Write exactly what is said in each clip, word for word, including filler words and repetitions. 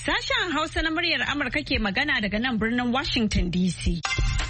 Sashen Hausa na muryar Amurka ke magana daga nan birnin Washington D C.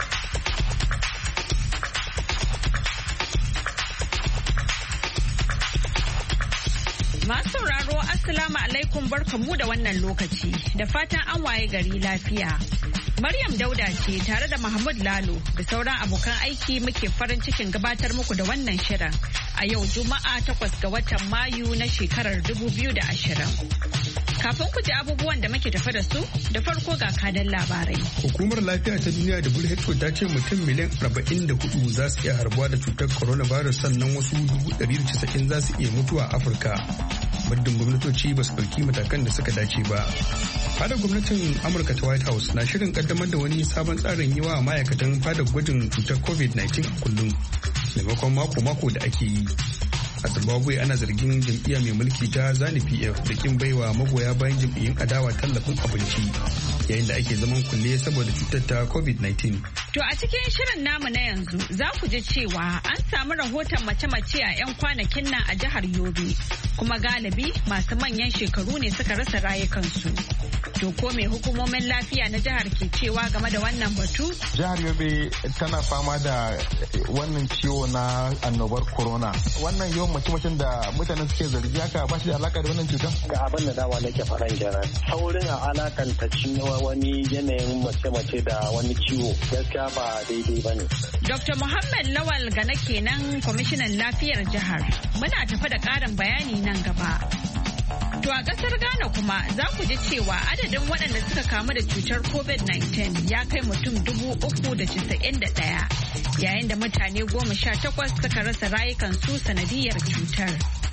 Masu sauraro Assalamu alaikum barkamu da wannan lokaci da fatan an waye gari lafiya. Maryam Dauda ce tare da Mahmud Lalo da sauran abokan aiki muke farin cikin gabatar muku da wannan shirin a yau Juma'a takwas ga watan Mayu na shekarar dubu biyu da ashirin. Kafin ku ji abubuwan da muke tafa da su da farko ga kadan labarai. Hukumar lafiya ta duniya W H O ta ce mutum miliyan arba'in da hudu za su iya harbuwa da cutar coronavirus sannan wasu dubu ɗari da casa'in za su iya mutuwa a Afirka. Muddin gwamnatoci ba su ɗauki matakan da suka dace ba. Fadar gwamnatin Amurka ta White House na shirin kaddamar da wani sabon tsarin yi wa ma'aikatan fadar gwajin cutar covid nineteen a kullum maimakon mako-mako da ake yi. A Zimbabwe ana zargin jam'iyya mai mulki ta ZANU P F da kin baiwa magoya bayan jam'iyyun adawa tallafin abinci yayin da ake zaman kulle saboda cutar ta covid nineteen. To a cikin shirin namu na yanzu za ku ji cewa an samu rahoton mace-mace a 'yan kwanakin nan a jihar Yobe kuma galibi masu manyan shekaru ne suka rasa rayukansu. To ko me hukumomin lafiya na jihar ke cewa game da wannan batu? Jihar Yobe tana fama da wannan ciwo na annobar corona. Wannan yawan mace-macen da mutane suke zargi haka ba shi da alaka da wannan cutar? Ga abin da dawa nake faɗan kenan. Saurin a alakanta wani yanayin mace-mace da wani ciwo gaskiya ba daidai ba ne. Dokta Muhammad Lawal Gana kenan kwamishinan lafiyar jihar. Muna tafa da ƙarin bayani nan gaba. To a ƙasar Ghana kuma za ku ji cewa adadin waɗanda suka kamu da cutar covid nineteen ya kai mutum dubu uku da casa'in da ɗaya yayin da mutane goma sha takwas suka rasa rayukansu sanadiyar cutar.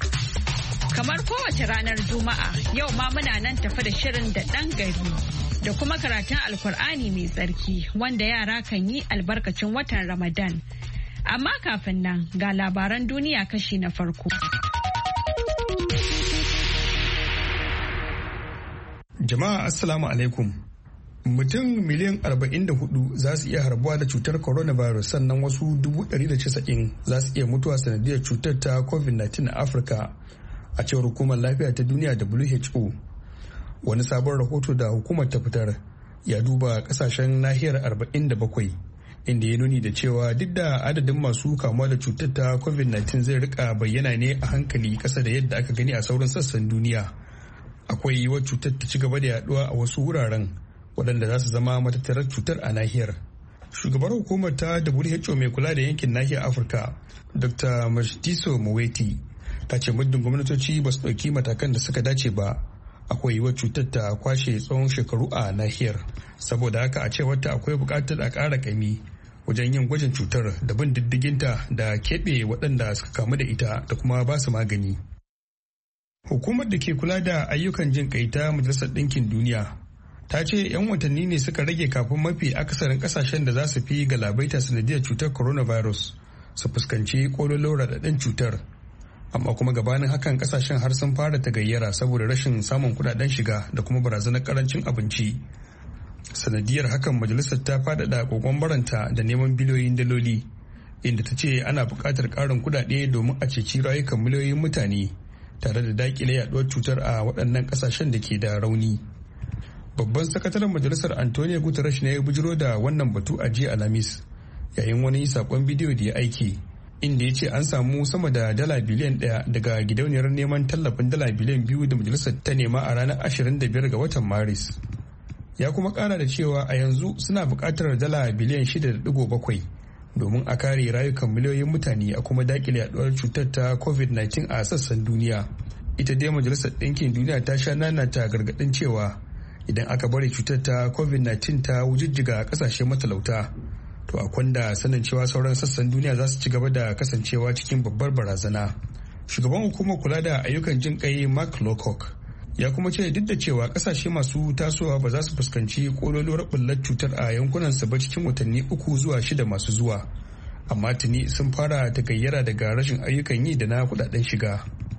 Kamar kowace ranar Juma'a yau ma muna nan tafi da shirin da ɗan gari da kuma karatun Alkur'ani mai tsarki wanda yara kan yi albarkacin watan Ramadan. Amma kafin nan ga labaran duniya kashi na farko. Jama'a Assalamu alaikum. Mutum miliyan arba'in da hudu za su iya harbuwa da cutar coronavirus sannan wasu dubu ɗari da casa'in za su iya mutuwa sanadiyar cutar ta covid nineteen a Afirka a cewar hukumar lafiya ta duniya W H O. Wani sabon rahoto da hukumar ta fitar ya duba kasashen nahiyar arba'in da bakwai inda ya nuni da cewa duk da adadin masu kamuwa da cutar ta covid nineteen zai rika bayyana ne a hankali kasa da yadda aka gani a sauran sassan duniya. Akwai yiwuwar cutar ta ci gaba da yaduwa a wasu wuraren waɗanda za su zama matattarar cutar a nahiyar. Shugabar hukumar ta W H O mai kula da yankin nahiyar Afirka, Doctor Matshidiso Moeti, ta ce muddin gwamnatoci ba su ɗauki matakan da suka dace ba, akwai yiwuwar cutar ta kwashe tsawon shekaru a nahiyar. Saboda haka a cewar ta akwai buƙatar a ƙara ƙaimi wajen yin gwajin cutar da bin diddiginta da keɓe waɗanda suka kamu da ita da kuma ba su magani. Hukumar da ke kula da ayyukan jin kai ta Majalisar Ɗinkin Duniya ta ce 'yan watanni ne suka rage kafin mafi akasarin kasashen da za su fi galabaita sanadiyar cutar coronavirus su fuskanci kololon raɗaɗin cutar. Amma kuma gabanin hakan kasashen har sun fara tagayyara saboda rashin samun kudaden shiga da kuma barazanar karancin abinci. Sanadiyar hakan majalisar ta faɗaɗa kokon baranta da neman biliyoyin daloli inda ta ce ana buƙatar ƙarin kudade domin a ceci rayukan miliyoyin mutane tare da dakile yaduwar cutar a waɗannan ƙasashen da ke da rauni. Babban sakataren majalisar Antonio Guterres ne ya bujiro da wannan batu a jiya Alhamis yayin wani sakon bidiyo da ya aiki inda ya ce an samu sama da dala biliyan ɗaya daga gidauniyar neman tallafin dala biliyan biyu da majalisar ta nema a ranar ashirin da biyar ga watan Maris. Ya kuma ƙara da cewa a yanzu suna buƙatar dala biliyan shida da ɗigo bakwai domin a kare rayukan miliyoyin mutane a kuma dakile yaduwar cutar ta covid nineteen a sassan duniya. Ita dai majalisar ɗinkin duniya ta sha nanata gargaɗin cewa idan aka bari cutar ta covid nineteen ta wujijjiga ƙasashe matalauta to a kwanda sanin cewa sauran sassan duniya za su ci gaba da kasancewa cikin babbar barazana. Shugaban hukumar kula da ayyukan jin kai Mark Lowcock ya kuma ce duk da cewa ƙasashe masu tasowa ba za su fuskanci kololuwar bullar cutar a yankunan su ba cikin watanni uku zuwa shida masu zuwa, amma tuni sun fara tagayyara daga rashin ayyukan yi da na kudaden shiga.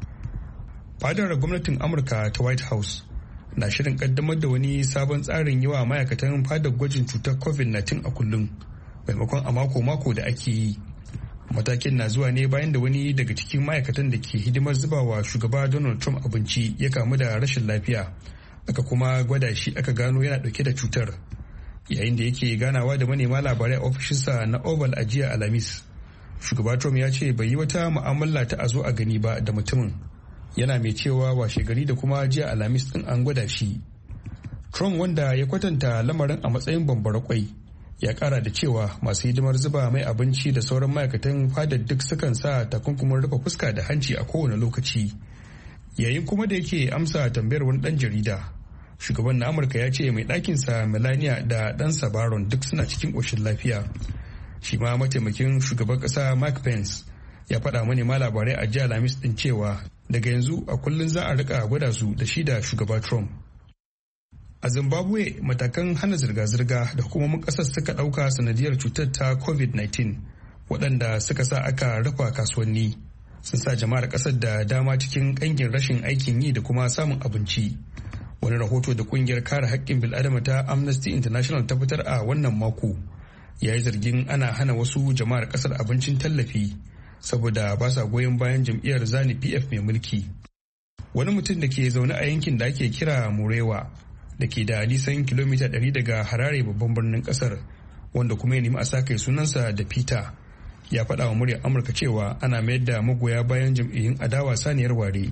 Fadar gwamnatin Amurka ta White House na shirin kaddamar da wani sabon tsarin yi wa ma'aikatan fadar gwajin cutar covid nineteen a kullum maimakon a mako-mako da ake yi. Matakin na zuwa ne bayan da wani daga cikin ma'aikatan da ke hidimar zubawa shugaba Donald Trump abinci ya kamu da rashin lafiya aka kuma gwada shi aka gano yana dauke da cutar. Yayin da yake ganawa da manema labarai a ofishinsa na Oval a jiya Alhamis, shugaba Trump ya ce bai yi wata mu'amala ta a zo a gani ba da mutumin, yana mai cewa washe gari da kuma jiya Alhamis din an gwada shi. Trump, wanda ya kwatanta lamarin a matsayin bambara kwai, ya kara da cewa masu hidimar zuba mai abinci da sauran ma'aikatan fadar duk sukan sa takunkumin rufe fuska da hanci a kowane lokaci. Yayin kuma da yake amsa tambayar wani dan jarida, shugaban na Amurka ya ce mai ɗakinsa Melania da ɗansa Baron duk suna cikin ƙoshin lafiya. Shi ma mataimakin shugaban ƙasa Mike Pence ya faɗa manema labarai a jiya Alhamis ɗin cewa daga yanzu a kullum za a rika gwada su da shi da shugaba Trump. A Zimbabwe, matakan hana zirga-zirga da hukumomin ƙasar suka ɗauka sanadiyar cutar ta covid nineteen waɗanda suka sa aka rufe kasuwanni sun sa jama'ar ƙasar da dama cikin ƙangin rashin aikin yi da kuma samun abinci. Wani rahoto da ƙungiyar kare haƙƙin bil'adama ta Amnesty International ta fitar a wannan mako ya yi zargin ana hana wasu jama'ar ƙasar abincin tallafi saboda ba sa goyon bayan jam'iyyar Zani P F mai mulki. Wani mutum da ke zaune a yankin da ake kira Murewa da ke da nisan kilomita ɗari daga Harare babban birnin ƙasar, wanda kuma ya nemi a sa kai sunansa da Peter, ya faɗa wa muryar Amurka cewa ana mayar da magoya bayan jam'iyyun adawa saniyar ware.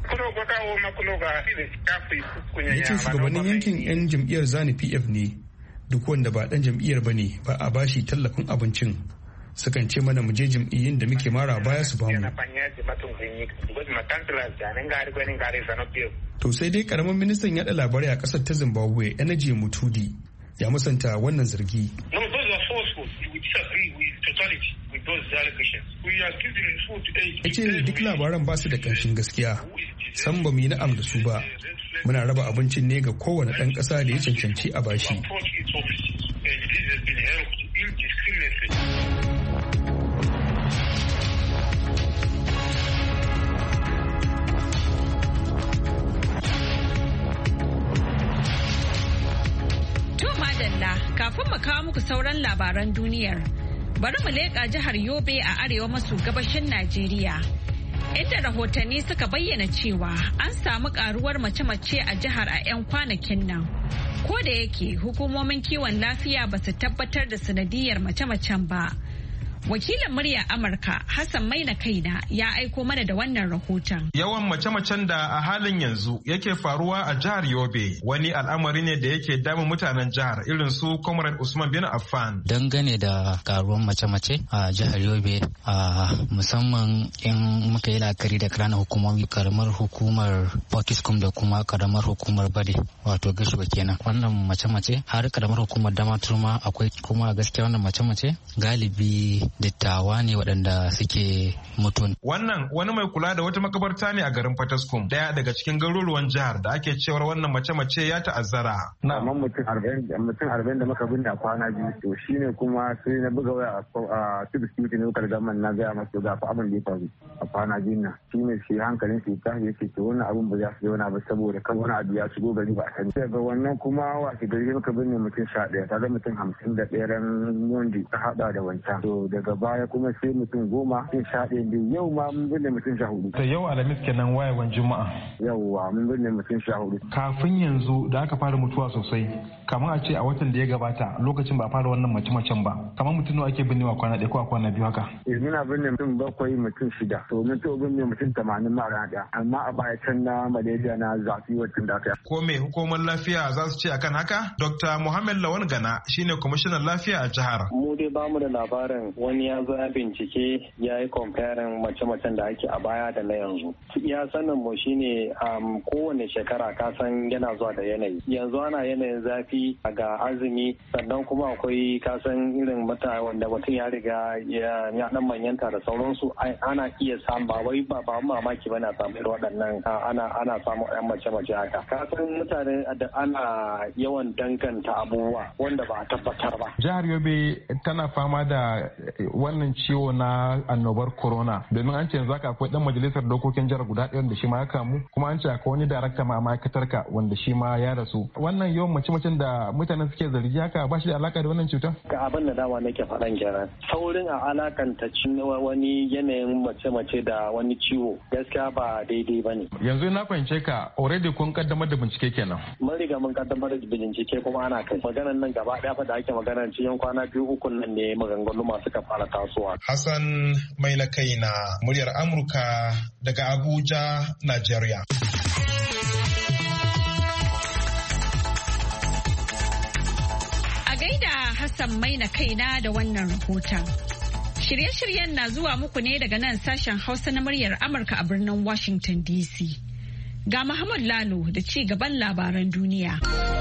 Ya ce shugabannin yankin 'yan jam'iyyar Zani P F ne, duk wanda ba ɗan jam'iyyar ba ne ba a bashi tallafin abincin. Sukan ce mana mu je jam'iyyun da muke mara baya su bamu. To sai dai karamin ministan yaɗa labarai a ƙasar ta Zimbabwe, Energy Mutudi, ya musanta wannan zargi. Ya ce duk labaran ba su da ƙanshin gaskiya, san ba mu yi na'am da su ba. Muna raba abincin ne ga kowane ɗan ƙasa da ya cancanci a bashi. Kafin mu kawo muku sauran labaran duniyar, bari mu leƙa jihar Yobe a arewa maso gabashin Najeriya, inda rahotanni suka bayyana cewa an samu karuwar mace-mace a jihar a 'yan kwanakin nan. Ko da yake hukumomin kiwon lafiya ba su tabbatar da sanadiyar mace-macen ba. Wakilin murya Amurka Hassan Maina Kaina ya aiko mana da wannan rahoton. Yawan mace-macen da a halin yanzu yake faruwa a jihar Yobe wani al'amari ne da yake damun mutanen jihar irin su Comrade Usman bin Affan. Dangane da karuwan mace-mace a jihar Yobe, a musamman in muka yi la'akari da ƙananan hukumomi, karamar hukumar Pokiskum da kuma karamar hukumar Bade wato Gashuwa kenan. Wannan mace-mace har karamar hukumar Damaturma akwai, kuma gaskiya wannan mace-mace galibi dattawa ne waɗanda suke mutu. Wannan wani mai kula da wata makabarta ne a garin Fataskum, daya daga cikin garuruwan jihar da ake cewar wannan mace-mace ya ta'azzara. Na amma mutum arba'in mutum arba'in da muka binne a kwana biyu, to shine kuma sai na buga waya a Civic City ne kar gaman na gaya masa ga fa abin da ya faru a kwana biyu na. Shine shi hankalin shi ta yake ce wannan abin ba za su zauna ba saboda kan wani abu ya shigo gari ba a sani. Daga wannan kuma wace gari muka binne mutum sha ɗaya, ta zama mutum hamsin da ɗaya ran Monday ta haɗa da wancan. To daga baya kuma sai mutum goma sai sha ɗaya biyu, yau ma mun binne mutum sha hudu. To yau Alhamis kenan wayewan Juma'a. Yauwa mun binne mutum sha hudu. Kafin yanzu da aka fara mutuwa sosai, kamar a ce a watan da ya gabata lokacin ba a fara wannan mace-macen ba, kamar mutum nawa ake binnewa kwana ɗaya ko a kwana biyu haka? Eh muna binne mutum bakwai mutum shida, to mun to binne mutum tamanin ma rana ɗaya, amma a baya can na malaria na zafi wacin da aka yi. Ko me hukumar lafiya za su ce akan haka? Dokta Muhammad Lawan Gana shine kwamishinan lafiya a jihar. Mu dai bamu da labarin wani ya zo ya bincike ya yi comparing mace-macen da ake a baya da na yanzu. Ya sanin mu shine um, kowane shekara ka san yana zuwa da yanayi. Yanzu ana yanayin zafi ga azumi, sannan kuma akwai kasan irin mata wanda mutum ya riga ya dan manyanta da sauransu, ana iya samu ba wai ba ba mamaki bane a samu irin waɗannan ana ana samu ɗan mace-mace haka. Kasan mutane da ana yawan danganta abubuwa wanda ba a tabbatar ba. Jihar Yobe tana fama da wannan ciwo na annobar corona, domin an ce yanzu haka akwai dan majalisar dokokin jihar guda ɗaya da shi ma ya kamu, kuma an ce akwai wani darakta ma ma'aikatar ka wanda shi ma ya rasu. Wannan yawan mace-macen da mutanen suke zargi haka ba shi da alaka da wannan cutar? Ga abin da dama nake faɗan kenan. Saurin a alakanta wani yanayin mace-mace da wani ciwo gaskiya ba daidai ba ne. Yanzu na fahimce ka already kun kaddamar da bincike kenan. Mun riga mun kaddamar da bincike kuma ana kai. Maganan nan gaba ɗaya fa da ake magana cikin kwana biyu uku nan ne maganganu masu ka fara tasowa. Hassan mai na kai na muryar Amurka daga Abuja, Najeriya. A gaida Hassan mai na kaina da wannan rahoton. Shirye-shiryen na zuwa muku ne daga nan sashen Hausa na muryar Amurka a birnin Washington D C. Ga Muhammad Lalo da ci gaban labaran duniya.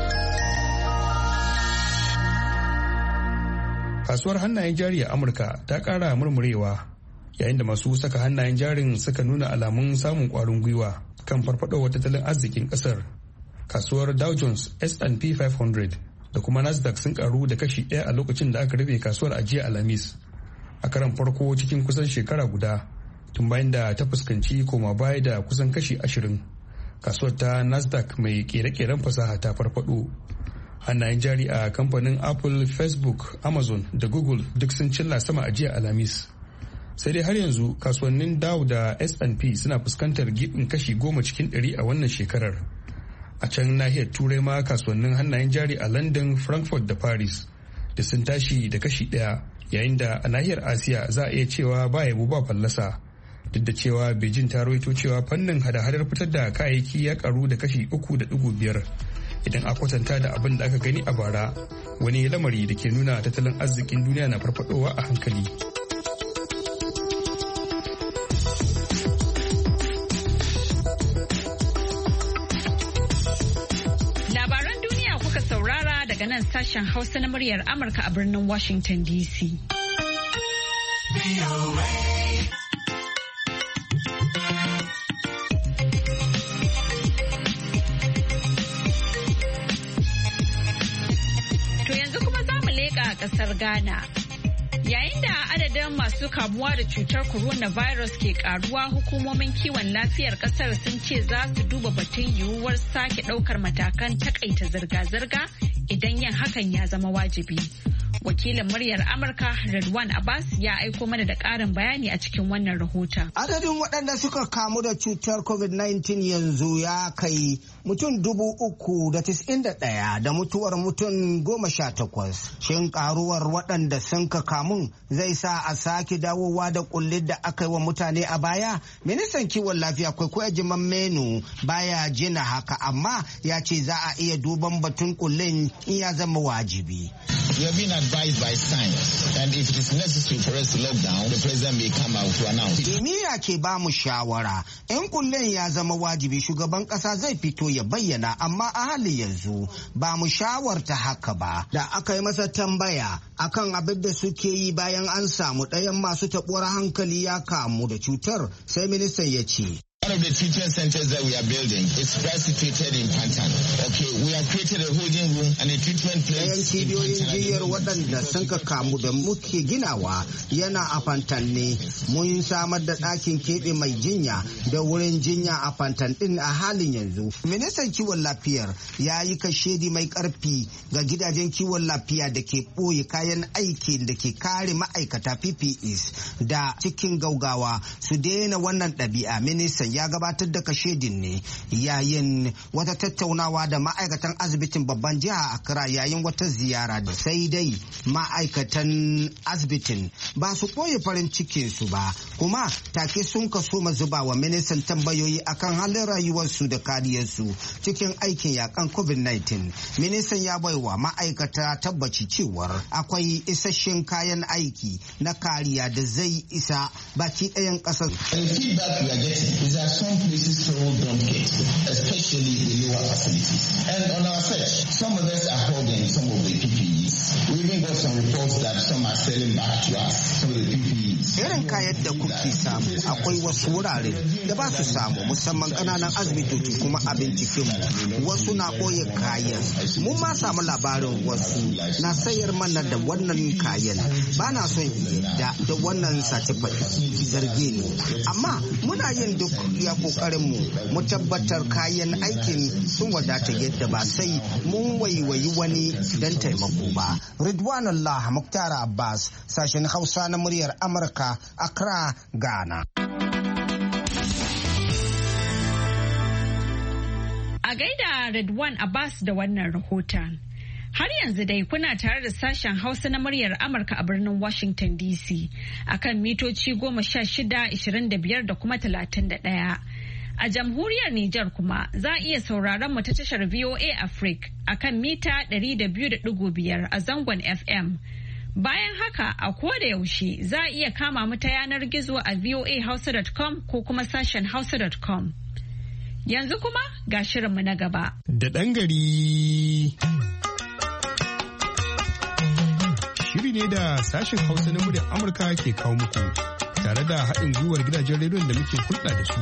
Kasuwar hannayen jari a Amurka ta ƙara murmurewa yayin da masu saka hannayen jarin suka nuna alamun samun ƙwarin gwiwa kan farfadowar tattalin arzikin ƙasar. Kasuwar Dow Jones, S and P five hundred da kuma Nasdaq sun karu da kashi ɗaya a lokacin da aka rufe kasuwar a jiya Alhamis. A karan farko cikin kusan shekara guda tun bayan da ta fuskanci koma baya da kusan kashi ashirin. Kasuwar ta Nasdaq mai kere-keren fasaha ta farfado. Hannayen jari a kamfanin Apple, Facebook, Amazon da Google duk sun cilla sama a jiya Alhamis. Sai dai har yanzu kasuwannin Dow da S and P suna fuskantar gibin kashi goma cikin ɗari a wannan shekarar. A can nahiyar Turai ma kasuwannin hannayen jari a London, Frankfurt da Paris da sun tashi da kashi ɗaya, yayin da a nahiyar Asiya za a iya cewa ba yabo ba fallasa. Duk da cewa Beijing ta rawaito cewa fannin hada-hadar fitar da kayayyaki ya karu da kashi uku da ɗigo biyar. Idan a kwatanta da abin da aka gani a bara, wani lamari da ke nuna tattalin arzikin duniya na farfadowa a hankali. Labaran duniya kuka saurara daga nan sashen Hausa na muryar Amurka a birnin Washington D C. Kasar Ghana. Yayin da adadin masu kamuwa da cutar coronavirus ke karuwa, hukumomin kiwon lafiyar kasar sun ce za su duba batun yiwuwar sake daukar matakan takaita zirga-zirga idan yin hakan ya zama wajibi. Wakilin muryar Amurka Redwan Abbas ya aiko mana da ƙarin bayani a cikin wannan rahoton. Adadin waɗanda suka kamu da cutar covid nineteen yanzu ya kai mutum dubu uku da tis'in da ɗaya da mutuwar mutum goma sha takwas. Shin ƙaruwar waɗanda sun ka kamun zai sa a sake dawowa da kullin da aka yi wa mutane a baya? Ministan kiwon lafiya Kwaikwayo Jiman Menu baya jina haka, amma ya ce za a iya duban batun kullin in ya zama wajibi. We have been advised by science, and if it is necessary for us to lock down, the president may come out to announce it. Kimiyya ke ba mu shawara, in kullen ya zama wajibi shugaban kasa zai fito ya bayyana, amma a halin yanzu ba mu shawarta haka ba. Da aka yi masa tambaya akan abin da suke yi bayan an samu ɗayan masu taɓuwar hankali ya kamu da cutar, sai ministan ya ce. One of the treatment centers that we are building is best situated in Pantan. Okay, we have created a holding room and a treatment place. Ɗayan cibiyoyin jiyar waɗanda sun ka kamu da muke ginawa yana a Pantan ne. Mun samar da ɗakin keɓe mai jinya da wurin jinya a Pantan ɗin a halin yanzu. Ministan kiwon lafiyar ya yi kashedi mai ƙarfi ga gidajen kiwon lafiya da ke ɓoye kayan aiki da ke kare ma'aikata P P Es da cikin gaugawa su daina wannan ɗabi'a. Ministan ya gabatar da kashedin ne yayin wata tattaunawa da ma'aikatan asibitin babban jiha Accra yayin wata ziyara, da sai dai ma'aikatan asibitin ba su koyi farin cikin su ba, kuma take sun kaso zuba wa ministan tambayoyi akan halin rayuwarsu da kariyarsu cikin aikin yakan covid nineteen. Ministan ya baiwa ma'aikata tabbaci cewar akwai isasshen kayan aiki na kariya da zai isa baki ɗayan ƙasar. are some places sold dump kits, especially the lower facilities. And on our search, some of us are holding some of the P P Es. We even got some reports that some are selling back to us some of the P P Es. Irin kayan da kuke samu akwai wasu wurare da ba su samu musamman kananan asibitoci kuma a binciken mu wasu na ɓoye kayan. Mun ma samu labarin wasu na sayar mana da wannan kayan. Ba na son yadda da wannan satifati zarge ne. Amma muna yin duk ya kokarin mu mu tabbatar kayan aikin sun wadata yadda ba sai mun waiwayi wani don taimako ba. Ridwanullah Muktar Abbas, sashen Hausa na muryar Amurka, Accra, Ghana. A gaida Ridwan Abbas da wannan rahoton. Har yanzu dai kuna tare da sashen Hausa na muryar Amurka a birnin Washington D C akan mitoci goma sha shida, ishirin da biyar da kuma talatin da ɗaya. A jamhuriyar Nijar kuma za a iya sauraron mu ta tashar V O A Africa akan mita ɗari da biyu da ɗigo biyar a zangon F M. Bayan haka a koda yaushe za a iya kama mu ta yanar gizo a voa hausa dot com ko kuma sashen hausa dot com. Yanzu kuma ga shirinmu na gaba. Da ɗan gari. Shiri ne da sashen Hausa na muryar Amurka ke kawo muku tare da haɗin gwiwar gidajen rediyon da muke hulɗa da su.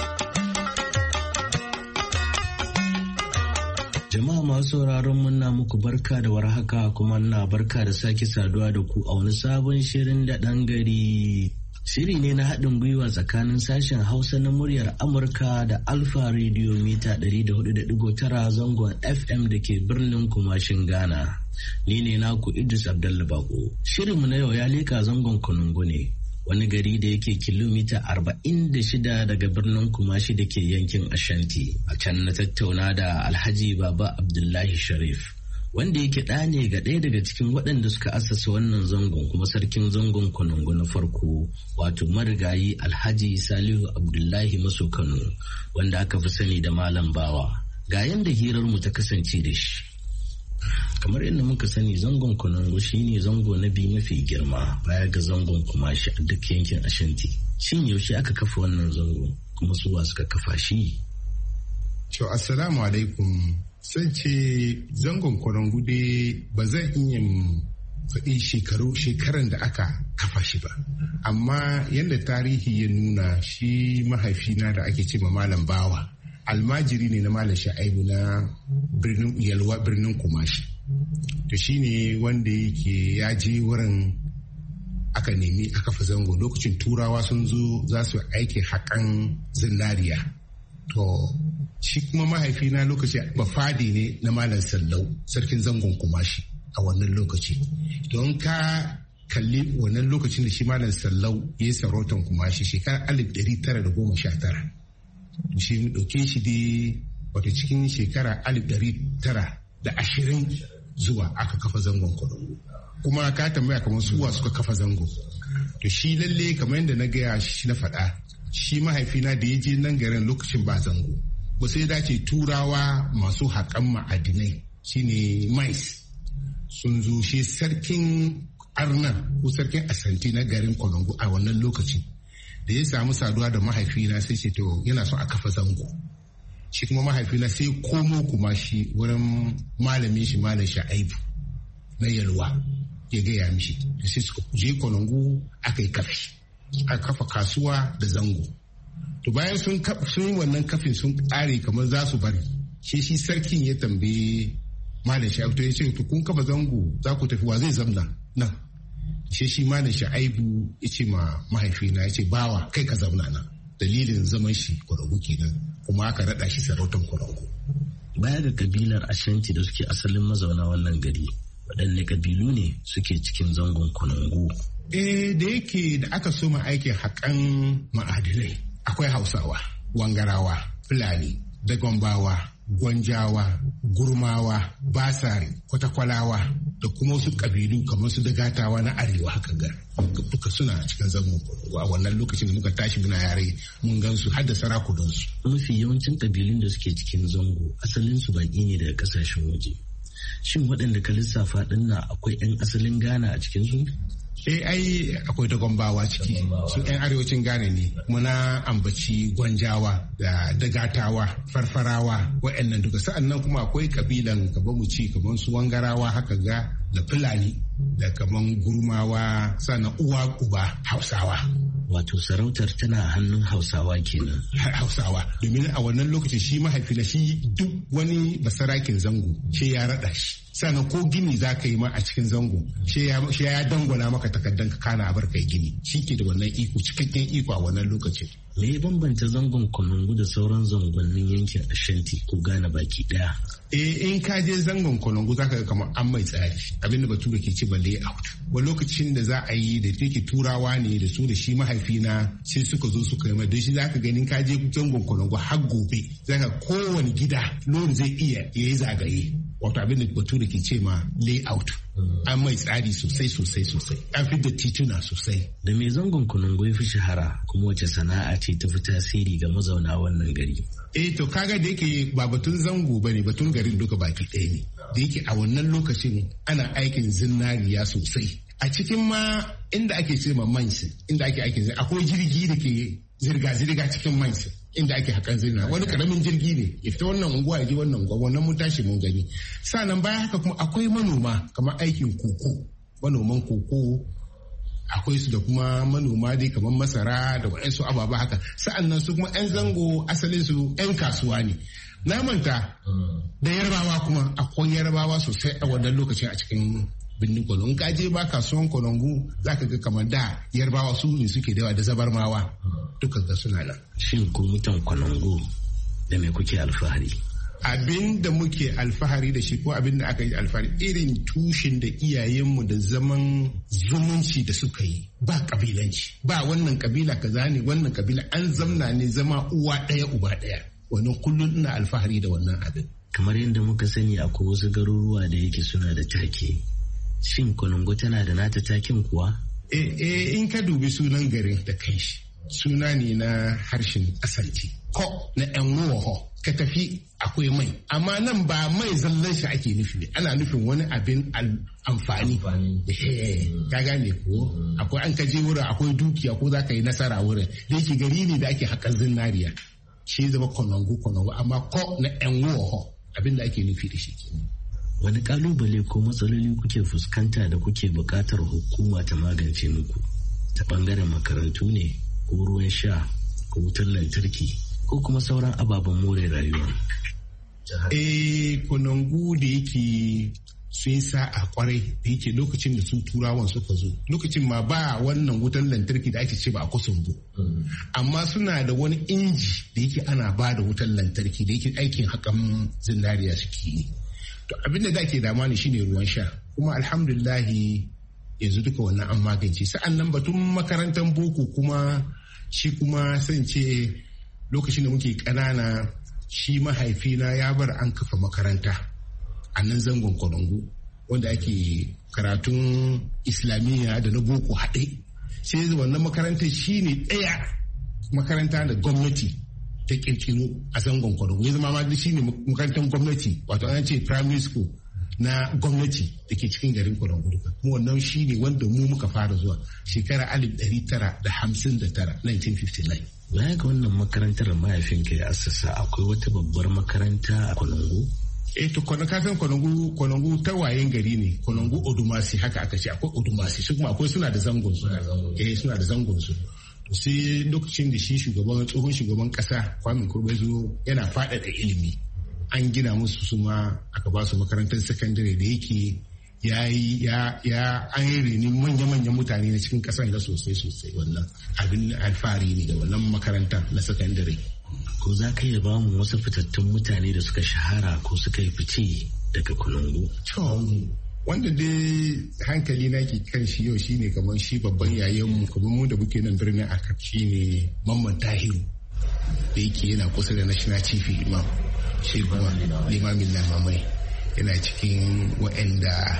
Jama'a masu sauraron muna muku barka da warhaka kuma na barka da sake saduwa da ku a wani sabon shirin da ɗan gari. Shiri ne na haɗin gwiwa tsakanin sashen Hausa na muryar Amurka da Alfa Radio mita ɗari da hudu da ɗigo tara zangon F M da ke birnin Kumashin Ghana. Ni ne naku Idris Abdalla Bako. Shirinmu na yau ya leƙa zangon Kunungu ne, wani gari da yake kilomita arba'in da shida daga birnin Kumashi da ke yankin Ashanti. A can na tattauna da Alhaji Baba Abdullahi Sharif, wanda yake ɗa ne ga ɗaya daga cikin waɗanda suka asasa wannan zangon kuma sarkin zangon Kunungu na farko, wato marigayi Alhaji Salihu Abdullahi Maso Kano, wanda aka fi sani da Malam Bawa. Ga yanda hirarmu ta kasance da shi. Kamar yadda muka sani, zangon Kunungu shine zango na biyu mafi girma baya ga zangon Kumashi a duk yankin Ashanti. Shin yaushe aka kafa wannan zango kuma suwa suka kafa shi? To assalamu alaikum. San ce zangon Kunungu dai ba zan iya faɗi shekaru shekaran da aka kafa shi ba. Amma yadda tarihi ya nuna, shi mahaifina da ake ce ma Malam Bawa almajiri ne na Malam Sha'aibu na birnin Yalwa, birnin Kumashi. To shi ne wanda yake ya je wurin aka nemi aka fi zango lokacin turawa sun zo za su aiki haƙan zinariya. To shi kuma mahaifina lokaci bafadi ne na Malam Sallau, sarkin zangon Kumashi a wannan lokaci. Don ka kalli wannan lokacin da shi Malam Sallau ya yi sarautan Kumashi shekarar alif ɗari tara da goma sha tara. Shi mu ɗauke shi dai wata cikin shekara alif ɗari tara da ashirin zuwa aka kafa zangon Kunungu. Kuma ka tambaya kamar suwa suka kafa zango. To shi lalle kamar yadda na gaya shi na faɗa, shi mahaifina da ya je nan garin lokacin ba zango. Ba sai dace turawa masu haƙan ma'adinai shine mais sun zo, shi sarkin arnan ko sarkin asanti na garin Kunungu a wannan lokacin da ya samu saduwa da mahaifina sai ce to yana son a kafa zango. Shi kuma mahaifina sai komo kuma shi wurin malamin shi Malam Sha'aibu na Yalwa ya gaya mishi, sai suka je Kunungu aka yi kafi, aka kafa kasuwa da zango. To bayan sun yi wannan kafin sun kare kamar za su bari, shi shi sarkin ya tambaye Malam Sha'aibu, to ya ce to kun kafa zango za ku tafi, wa zai zamna nan? Shi shi Malam Sha'aibu ya ce ma mahaifina, ya ce Bawa kai ka zamna nan. Dalilin zaman shi Kunungu kenan, kuma aka raɗa shi sarautar Kunungu. Baya ga kabilar Ashanti da suke asalin mazauna wannan gari, waɗanne kabilu ne suke cikin zangon Kunungu? Eh, da yake da aka so ma aikin haƙan ma'adinai, akwai Hausawa, Wangarawa, Fulani, Dagombawa, Gwanjawa, Gurmawa, Basari, Kwatakwalawa da kuma wasu kabilu kamar su Dagatawa na arewa haka ga duka suna cikin zangon Kunungu. A wannan lokacin da muka tashi muna yare mun gansu har da sarakunansu. Mafi yawancin kabilun da suke cikin zango asalin su baki ne daga kasashen waje. Shin waɗanda ka lissafa ɗin na akwai 'yan asalin Ghana a cikin su? Eh ai akwai da gombawa ciki su yan arewacin Ghana ne muna ambaci gwanjawa da dagatawa farfarawa wa'annan duka sa'annan kuma akwai kabilan gaba mu ci kaman su wangarawa haka ga da fulani da kaman gurmawa sannan uwa uba hausawa. Wato sarautar tana hannun hausawa kenan. Hausawa domin a wannan lokacin shi mahaifi na shi duk wani basarakin zango shi ya raɗa shi. Sannan ko gini za ka yi ma a cikin zango shi ya dangwala maka takardar ka kana bar kai gini shi ke da wannan iko cikakken iko a wannan lokacin. Me ya bambanta zangon Konongo da sauran zangonnin yankin Ashanti ko Ghana baki daya? Eh in ka je zangon Konongo za ka ga kamar an mai tsari abinda bature ke ce ba layout. Wani lokacin da za a yi da take turawa ne da su da shi mahaifina sai suka zo suka yi mai da shi za ka ganin ka je zangon Konongo har gobe za ka kowane gida lori zai iya ya yi zagaye. Wato abin da bature ke ce ma layout an mai tsari sosai sosai sosai an fi da tituna sosai. Da me zangon Konongo ya fi shahara kuma wace sana'a ce ta fi tasiri ga mazauna wannan gari? Eh to kaga da yake ba batun zango bane batun garin duka baki ɗaya ne da yake a wannan lokacin ana aikin zinariya sosai a cikin ma inda ake ce ma mansi inda ake aikin akwai jirgi da ke zirga-zirga cikin mansi inda ake hakan zina wani karamin jirgi ne ya fita wannan unguwa ya je wannan unguwa wannan mun tashi mun gani sannan bayan haka kuma akwai manoma kamar aikin koko manoman koko akwai su da kuma manoma dai kamar masara da waɗansu ababa haka sa'annan su kuma 'yan zango asalin su 'yan kasuwa ne na manta da yarbawa kuma akwai yarbawa sosai a wannan lokacin a cikin birnin Konongo ka je ba kasuwan Konongo za ka ga kamar da yarbawa su ne suke da da zabarmawa duka ga suna nan. Shin ku mutan Konongo da me kuke alfahari? Abin da muke alfahari da shi ko abin da aka yi alfahari irin tushen da iyayenmu da zaman zumunci da suka yi ba kabilanci ba wannan kabila kaza ne wannan kabila an zamna ne zama uwa ɗaya uba ɗaya wannan kullum ina alfahari da wannan abin. Kamar yadda muka sani akwai wasu garuruwa da yake suna da take. Shin Konongo tana da nata takin kuwa? Eh, eh in ka dubi sunan garin da kanshi suna ne na harshen asanti ko na yan woho ka tafi akwai mai amma nan ba mai zallan shi ake nufi ana nufin wani abin amfani ka gane ko akwai an kaje wurin akwai dukiya ko za ka yi nasara wurin da yake gari ne da ake haƙar zinariya shi zama Konongo Konongo amma ko na yan woho abin da ake nufi da shi kenan. Wani kalubale ko matsaloli kuke fuskanta da kuke buƙatar hukuma ta magance muku ta ɓangaren makarantu ne ko ruwan sha ko wutar lantarki ko kuma sauran ababen more rayuwa? Eh Konongo da yake sun sa a kwarai da yake lokacin da su turawan suka zo lokacin ma ba wannan wutar lantarki da ake ce ba a Kosombo amma suna da wani inji da yake ana ba da wutar lantarki da yake aikin haƙan zinariya suke yi. To abin da ke dama ne shine ruwan sha kuma alhamdulillahi yanzu duka wannan an magance sa'an nan batun makarantar boko kuma shi kuma san ce lokacin da muke ƙanana shi mahaifina ya bar an kafa makaranta a nan zangon Konongo wanda ake karatun islamiyya da na boko haɗe sai wannan makarantar shine ɗaya makaranta da gwamnati ta kirkiro a zangon Konongo ya zama ma shi ne makarantar gwamnati wato an ce primary school na gwamnati da ke cikin garin Konongo duka kuma wannan shi ne wanda mu muka fara zuwa shekara alif ɗari tara da hamsin da tara nineteen fifty-nine. Baya ga wannan makarantar mahaifinka ya assasa akwai wata babbar makaranta a Konongo? Eh to kafin Konongo Konongo ta wayen gari ne Konongo Odumasi haka aka ce akwai Odumasi su kuma akwai suna da zangon su eh suna da zangon su sai lokacin da shi shugaban tsohon shugaban kasa Kwame Nkrumah zo yana faɗaɗa ilimi an gina musu su ma aka ba su makarantar sakandare da yake ya yi ya ya an yi renin manya-manyan mutane na cikin ƙasar da sosai sosai wannan abin alfahari ne da wannan makarantar na sakandare. Ko za ka iya ba mu wasu fitattun mutane da suka shahara ko suka yi fice daga Konongo? Wanda dai hankali na ke kan shi yau shine kamar shi babban yayanmu kamar mu da muke nan birnin Accra shine Mamman Tahiru da yake yana kusa da National Chief Imam shi kuma limamin lamamai yana cikin waɗanda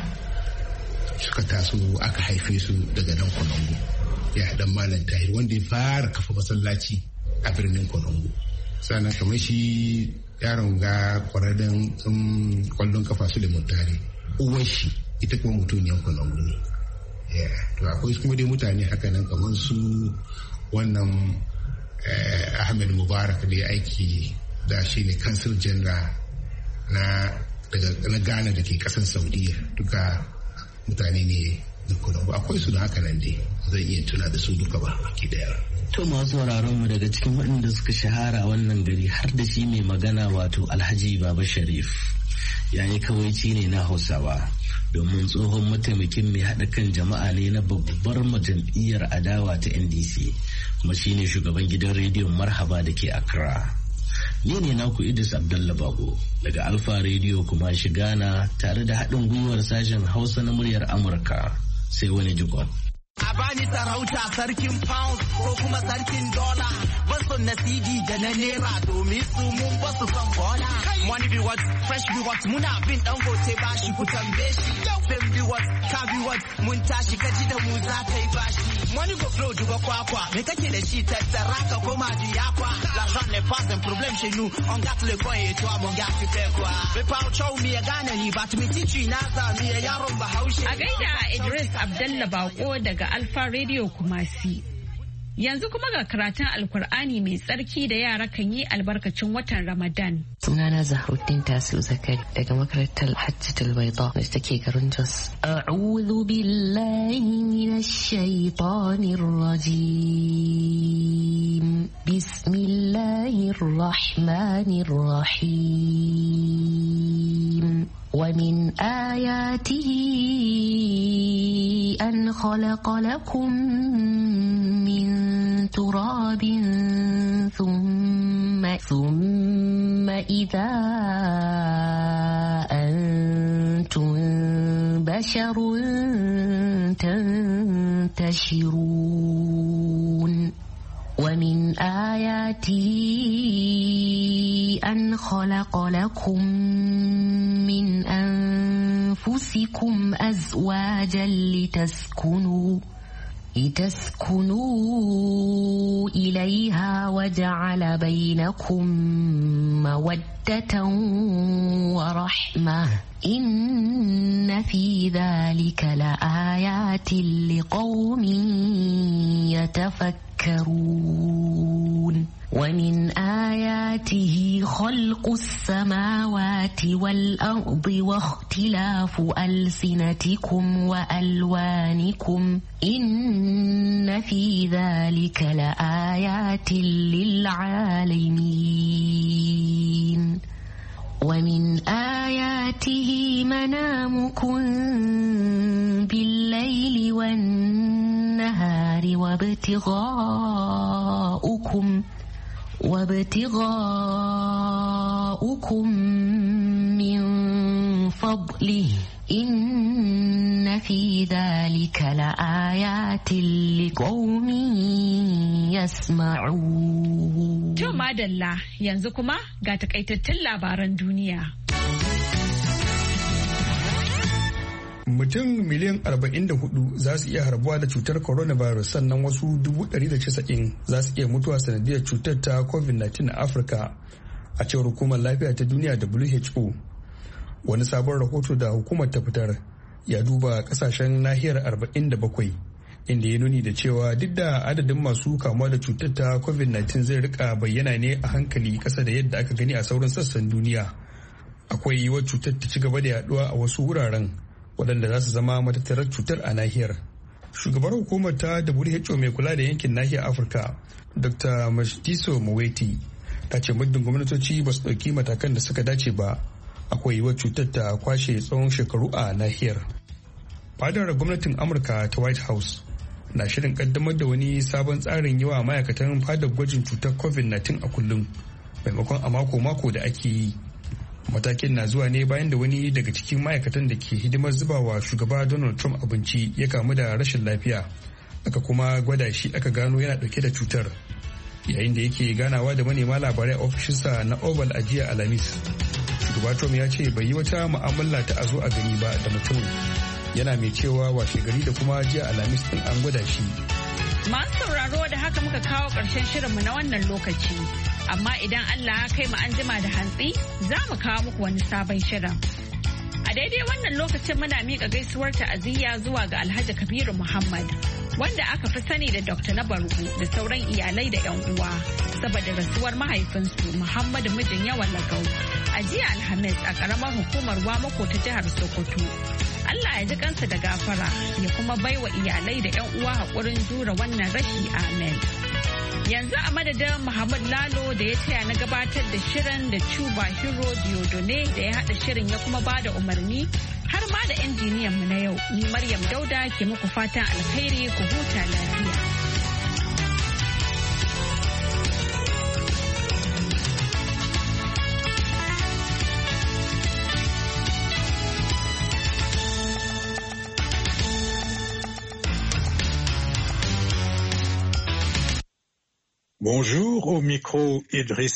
suka taso aka haife su daga nan Konongo ya dan Malam Tahiru wanda ya fara kafa masallaci a birnin Konongo sannan kamar shi yaron ga kwararren kwallon kafa su da mutare uwar shi ita kuma mutuniyar Konongo ne to akwai kuma dai mutane haka nan kamar su wannan Ahmed Mubarak da ya aiki da shi ne Consul General na daga Ghana da ke kasan Saudiya, duka mutane ne da Colombo. Akwai su da haka nan dai zai iya tuna da su duka ba baki daya. To masu sauraron mu daga cikin waɗanda suka shahara wannan gari har da shi mai magana wato Alhaji Baba Sharif yayi kawaici ne na Hausawa, domin tsohon mataimakin mai haɗa kan jama'a ne na babbar jam'iyyar adawa ta N D C, kuma shine shugaban gidan rediyon Marhaba da ke Accra. Ni ne naku Idris Abdullah Bago daga Alfa Radio kuma shi Ghana tare da haɗin gwiwar sashen Hausa na muryar Amurka. Sai wani jikon. A bani sarauta sarkin pound ko kuma sarkin dola, basu na C D da na naira domin su mun basu son bola. Money be what, fresh be what, muna bin dan gote bashi ku tambaye shi. Fame be what, ka be what, mun tashi kaji da mu za ka yi bashi. Money go flow duba kwakwa, me kake da shi tattara ka koma diyakwa. L'argent n'est pas un problème chez nous, on gâte le coin et toi mon gars tu fais quoi? Me pao chow mi ya gane ni ba tu mi tici na za mi ya yaron Bahaushe. A gaida Idris Abdullah Bako daga Alfa Radio Kumasi. Yanzu kuma ga karatun Alkur'ani mai tsarki da yara kan yi albarkacin watan Ramadan. Sunana Zahruddin Tasu Zakari daga makarantar Hajjatul Baida da take garin Jos. A'udhu billahi minash shaitanir rajim. Bismillahir rahmanir rahim. ومن آياته أن خلق لكم من تراب ثم ثم إذا أنتم بشر تنتشرون ومن آياته أن خلق لكم من أنفسكم أزواجا لتسكنوا لتسكنوا إليها وجعل بينكم مودة ورحمة إن في ذلك لآيات لقوم يتفكرون ومن آياته خلق السماوات والأرض واختلاف ألسنتكم وألوانكم إن في ذلك لآيات للعالمين ومن آياته منامكم بالليل والنهار وابتغاؤكم وابتغاؤكم من فضله إن في ذلك لآيات لقوم يسمعون. To madalla yanzu kuma ga takaitattun labaran duniya. Mutum miliyan arba'in da hudu za su iya harbuwa da cutar coronavirus sannan wasu dubu ɗari da casa'in za su iya mutuwa sanadiyar cutar ta covid nineteen a Afirka, a cewar hukumar lafiya ta duniya W H O. Wani sabon rahoto da hukumar ta fitar ya duba kasashen nahiyar arba'in da bakwai, inda ya nuni da cewa duk da adadin masu kamuwa da cutar ta covid nineteen zai rika bayyana ne a hankali kasa da yadda aka gani a sauran sassan duniya, akwai yiwuwar cutar ta ci gaba da yaduwa a wasu wuraren waɗanda za su zama matattarar cutar a nahiyar. Shugabar hukumar ta W H O mai kula da yankin nahiyar Afirka, Doctor Matshidiso Moeti, ta ce muddin gwamnatoci ba su ɗauki matakan da suka dace ba, akwai yiwuwar cutar ta kwashe tsawon shekaru a nahiyar. Fadar gwamnatin Amurka ta White House na shirin kaddamar da wani sabon tsarin yawa ma'aikatan fadar gwajin cutar covid nineteen a kullum maimakon a mako-mako da ake yi. Matakin na zuwa ne bayan da wani daga cikin ma'aikatan da ke hidimar zubawa shugaba Donald Trump abinci ya kamu da rashin lafiya, aka kuma gwada shi aka gano yana dauke da cutar. Yayin da yake ganawa da manema labarai a ofishinsa na Oval a jiya Alhamis, shugaba Trump ya ce bai yi wata mu'amala ta a zo a gani ba da mutumin, yana mai cewa washe gari da kuma jiya Alhamis din an gwada shi. Masu sauraro da haka muka kawo ƙarshen shirinmu na wannan lokaci. Amma idan Allah ya kai mu an jima da hantsi, za mu kawo muku wani sabon shirin. A daidai wannan lokacin muna miƙa gaisuwar ta'aziyya zuwa ga Alhaji Kabiru Muhammad wanda aka fi sani da Dokta na Bargu da sauran iyalai da 'yan uwa saboda rasuwar mahaifinsu Muhammadu mijin yawan lagau a jiya Alhamis a ƙaramar hukumar Wamako ta jihar Sokoto. Allah ya ji kansa da gafara ya kuma baiwa iyalai da 'yan uwa haƙurin jura wannan rashi, amen. Yanzu a madadin Muhammad Lalo da ya taya na gabatar da shirin da Cuba Hero Diodone da ya haɗa shirin ya kuma bada umarni har ma da injiniyan mu na yau, ni Maryam Dauda ke muku fatan alkhairi, ku huta lafiya. Bonjour, au micro Idriss